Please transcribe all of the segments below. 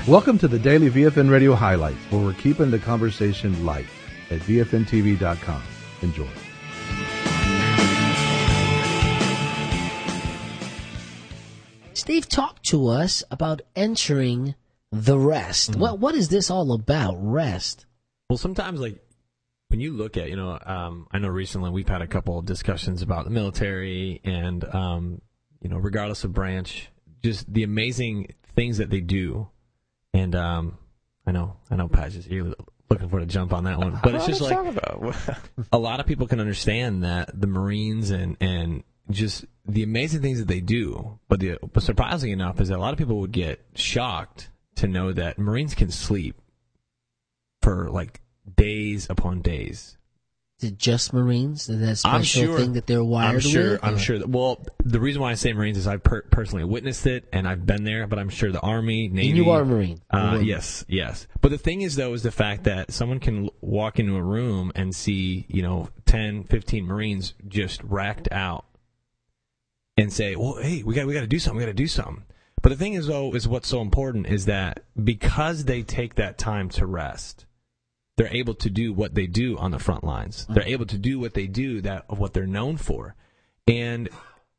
Welcome to the Daily VFN Radio Highlights, where we're keeping the conversation light at VFNTV.com. Enjoy. Steve, talk to us about entering the rest. What is this all about, rest? Well, sometimes, like, when you look at, I know recently we've had a couple of discussions about the military and, regardless of branch, just the amazing things that they do. And I know, Pat, you're looking for to jump on that one. But it's just like a lot of people can understand that the Marines and just the amazing things that they do. But surprisingly enough is that a lot of people would get shocked to know that Marines can sleep for like days upon days. Is it just Marines? That special thing that they're wired with? I'm sure. Well, the reason why I say Marines is I've personally witnessed it, and I've been there, but I'm sure the Army, Navy... And you are a Marine. Yes. But the thing is, though, is the fact that someone can walk into a room and see, 10, 15 Marines just racked out and say, well, hey, we got to do something. But the thing is, though, is what's so important is that because they take that time to rest, they're able to do what they do on the front lines. They're able to do what they do, of what they're known for. And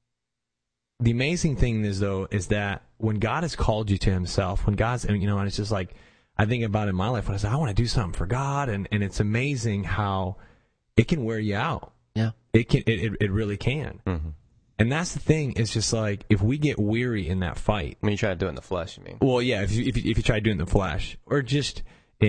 the amazing thing is that when God has called you to himself, when God's, and it's just like, I think about it in my life when I say, I want to do something for God. And it's amazing how it can wear you out. Yeah. It really can. Mm-hmm. And that's the thing, it's just like, if we get weary in that fight. When you try to do it in the flesh, you mean? Well, yeah, if you try to do it in the flesh, or just,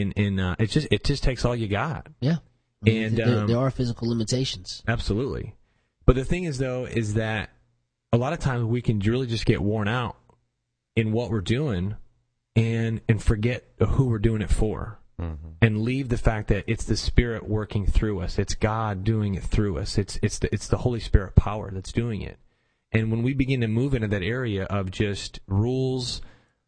it just takes all you got. Yeah. And there are physical limitations. Absolutely. But the thing is, though, is that a lot of times we can really just get worn out in what we're doing and forget who we're doing it for. Mm-hmm. And leave the fact that it's the Spirit working through us. It's God doing it through us. It's the Holy Spirit power that's doing it. And when we begin to move into that area of just rules,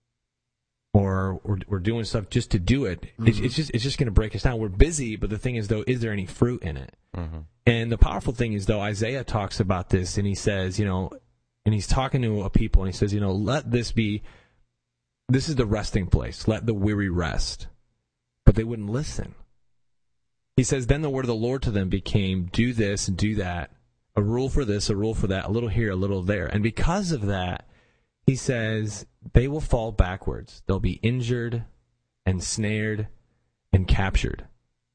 or we're doing stuff just to do it, mm-hmm. it's just going to break us down. We're busy, but the thing is, though, is there any fruit in it? Mm-hmm. And the powerful thing is, though, Isaiah talks about this, and he says, and he's talking to a people, and he says, let this is the resting place. Let the weary rest. But they wouldn't listen. He says, then the word of the Lord to them became, do this and do that, a rule for this, a rule for that, a little here, a little there. And because of that, he says, they will fall backwards. They'll be injured and snared and captured.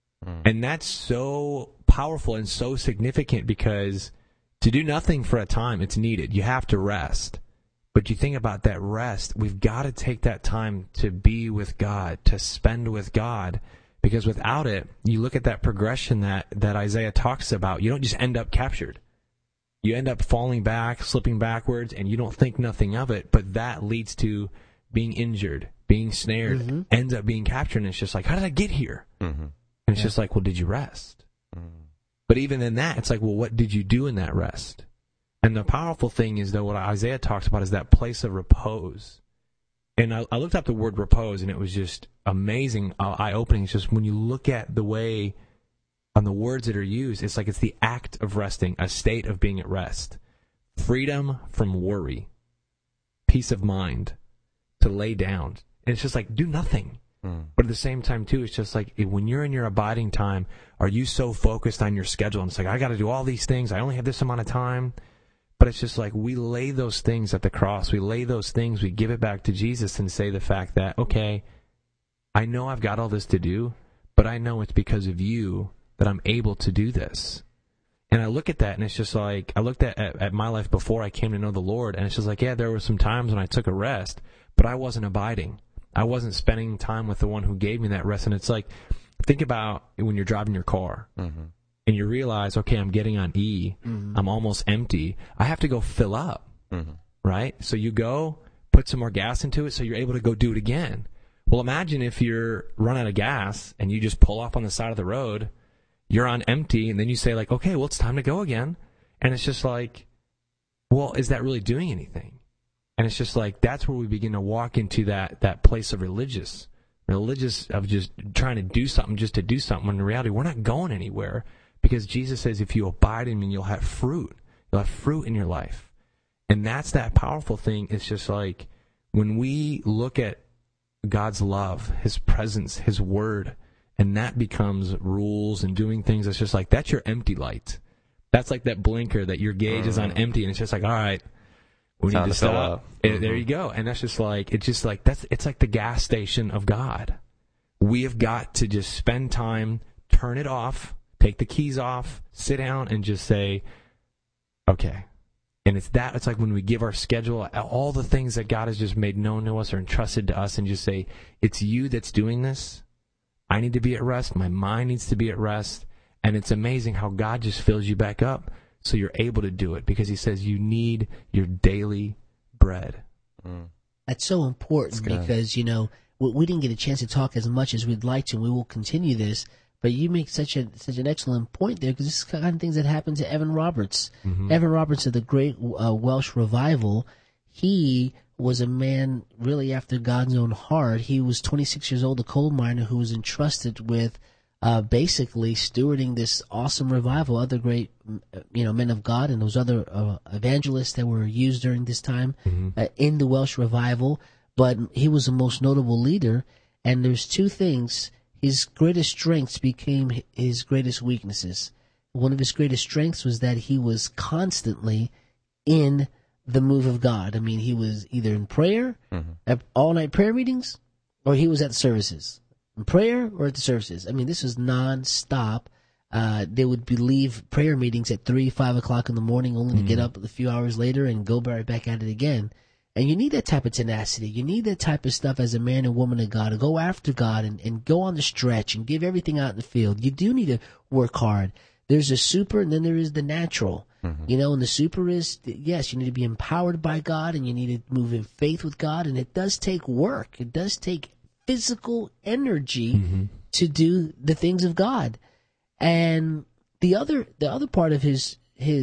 And that's so powerful and so significant, because to do nothing for a time, it's needed. You have to rest. But you think about that rest, we've got to take that time to be with God, to spend with God, because without it, you look at that progression that Isaiah talks about, you don't just end up captured. You end up falling back, slipping backwards, and you don't think nothing of it, but that leads to being injured, being snared, mm-hmm. ends up being captured, and it's just like, how did I get here? Mm-hmm. And it's just like, well, did you rest? Mm-hmm. But even in that, it's like, well, what did you do in that rest? And the powerful thing is, though, what Isaiah talks about is that place of repose. And I looked up the word repose, and it was just amazing, eye-opening. It's just when you look at the way on the words that are used, it's like it's the act of resting, a state of being at rest. Freedom from worry, peace of mind, to lay down. And it's just like, do nothing. But at the same time, too, it's just like when you're in your abiding time, are you so focused on your schedule? And it's like, I got to do all these things. I only have this amount of time. But it's just like we lay those things at the cross. We lay those things. We give it back to Jesus and say the fact that, okay, I know I've got all this to do, but I know it's because of you that I'm able to do this. And I look at that, and it's just like, I looked at my life before I came to know the Lord, and it's just like, yeah, there were some times when I took a rest, but I wasn't abiding. I wasn't spending time with the one who gave me that rest. And it's like, think about when you're driving your car. Mm-hmm. And you realize, okay, I'm getting on E. Mm-hmm. I'm almost empty. I have to go fill up, mm-hmm. right? So you go, put some more gas into it so you're able to go do it again. Well, imagine if you're run out of gas and you just pull off on the side of the road, you're on empty, and then you say, like, okay, well, it's time to go again. And it's just like, well, is that really doing anything? And it's just like, that's where we begin to walk into that place of religious of just trying to do something just to do something. When in reality, we're not going anywhere. Because Jesus says, if you abide in me, you'll have fruit. You'll have fruit in your life. And that's that powerful thing. It's just like when we look at God's love, His presence, His word, and that becomes rules and doing things. It's just like, that's your empty light. That's like that blinker that your gauge is on empty, and it's just like, all right, we need to stop. There you go. And that's just like, it's like the gas station of God. We have got to just spend time, turn it off, take the keys off, sit down, and just say, okay. And it's like when we give our schedule, all the things that God has just made known to us or entrusted to us, and just say, it's you that's doing this. I need to be at rest. My mind needs to be at rest. And it's amazing how God just fills you back up so you're able to do it, because He says you need your daily bread. That's so important because, we didn't get a chance to talk as much as we'd like to, and we will continue this. But you make such an excellent point there, because this is the kind of things that happened to Evan Roberts. Mm-hmm. Evan Roberts of the Great Welsh Revival, he was a man really after God's own heart. He was 26 years old, a coal miner who was entrusted with basically stewarding this awesome revival. Other great, men of God and those other evangelists that were used during this time in the Welsh Revival. But he was the most notable leader. And there's two things. His greatest strengths became his greatest weaknesses. One of his greatest strengths was that he was constantly in the move of God. I mean, he was either in prayer, at all-night prayer meetings, or he was at services. In prayer or at the services. I mean, this was nonstop. They would leave prayer meetings at 3, 5 o'clock in the morning, only to get up a few hours later and go right back at it again. And you need that type of tenacity. You need that type of stuff as a man and woman of God to go after God and go on the stretch and give everything out in the field. You do need to work hard. There's a super and then there is the natural. And the super is, yes, you need to be empowered by God and you need to move in faith with God. And it does take work. It does take physical energy to do the things of God. And the other part of his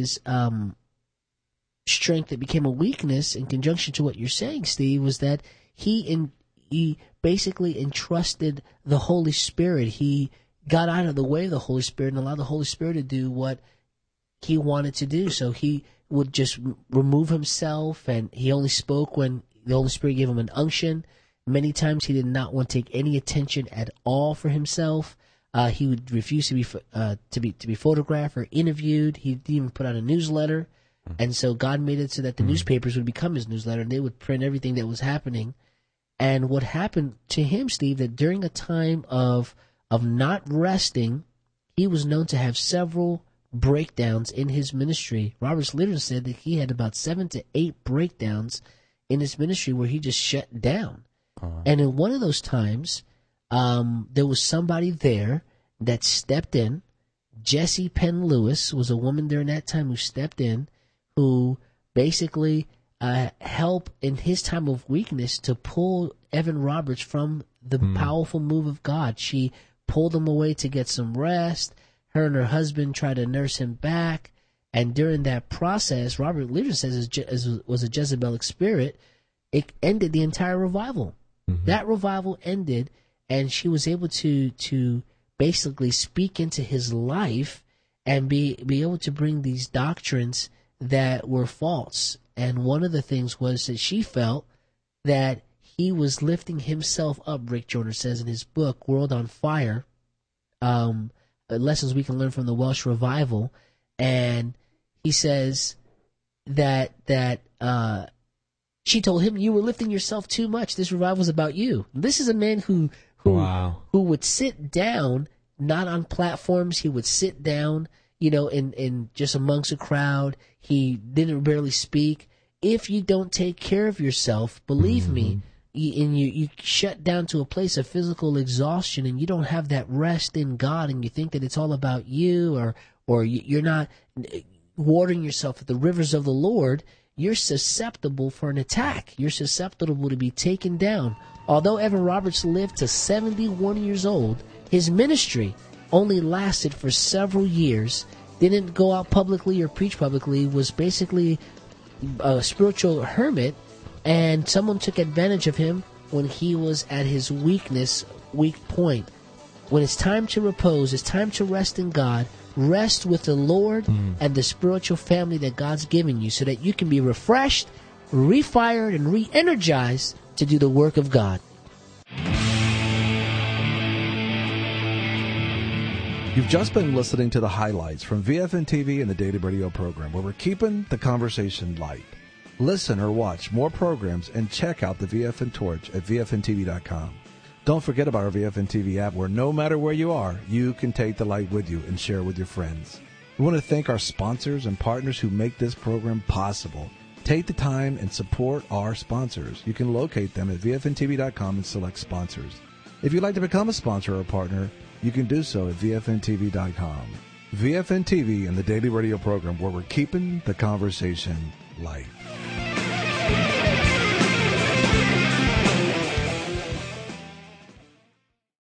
strength that became a weakness in conjunction to what you're saying, Steve, was that he basically entrusted the Holy Spirit. He got out of the way of the Holy Spirit and allowed the Holy Spirit to do what he wanted to do. So he would just remove himself, and he only spoke when the Holy Spirit gave him an unction. Many times he did not want to take any attention at all for himself. He would refuse to be photographed or interviewed. He didn't even put out a newsletter. And so God made it so that the newspapers would become his newsletter, and they would print everything that was happening. And what happened to him, Steve, that during a time of not resting, he was known to have several breakdowns in his ministry. Roberts literally said that he had about 7 to 8 breakdowns in his ministry where he just shut down. And in one of those times, there was somebody there that stepped in. Jessie Penn Lewis was a woman during that time who stepped in, who basically helped in his time of weakness to pull Evan Roberts from the powerful move of God. She pulled him away to get some rest. Her and her husband tried to nurse him back. And during that process, Robert literally says it was a Jezebelic spirit. It ended the entire revival. That revival ended, and she was able to basically speak into his life and be able to bring these doctrines that were false. And one of the things was that she felt that he was lifting himself up, Rick Joyner says in his book, World on Fire, Lessons We Can Learn from the Welsh Revival. And he says that she told him, you were lifting yourself too much. This revival is about you. This is a man who would sit down, not on platforms. He would sit down, in just amongst a crowd. He didn't barely speak. If you don't take care of yourself, believe me, you shut down to a place of physical exhaustion, and you don't have that rest in God, and you think that it's all about you, or you're not watering yourself at the rivers of the Lord, you're susceptible for an attack. You're susceptible to be taken down. Although Evan Roberts lived to 71 years old, his ministry only lasted for several years, didn't go out publicly or preach publicly, was basically a spiritual hermit, and someone took advantage of him when he was at his weak point. When it's time to repose, it's time to rest in God, rest with the Lord and the spiritual family that God's given you so that you can be refreshed, refired, and re-energized to do the work of God. You've just been listening to the highlights from VFN TV and the Daily Radio program, where we're keeping the conversation light. Listen or watch more programs and check out the VFN Torch at VFNTV.com. Don't forget about our VFN TV app, where no matter where you are, you can take the light with you and share with your friends. We want to thank our sponsors and partners who make this program possible. Take the time and support our sponsors. You can locate them at VFNTV.com and select sponsors. If you'd like to become a sponsor or partner, you can do so at VFNTV.com. VFN TV and the Daily Radio program, where we're keeping the conversation light.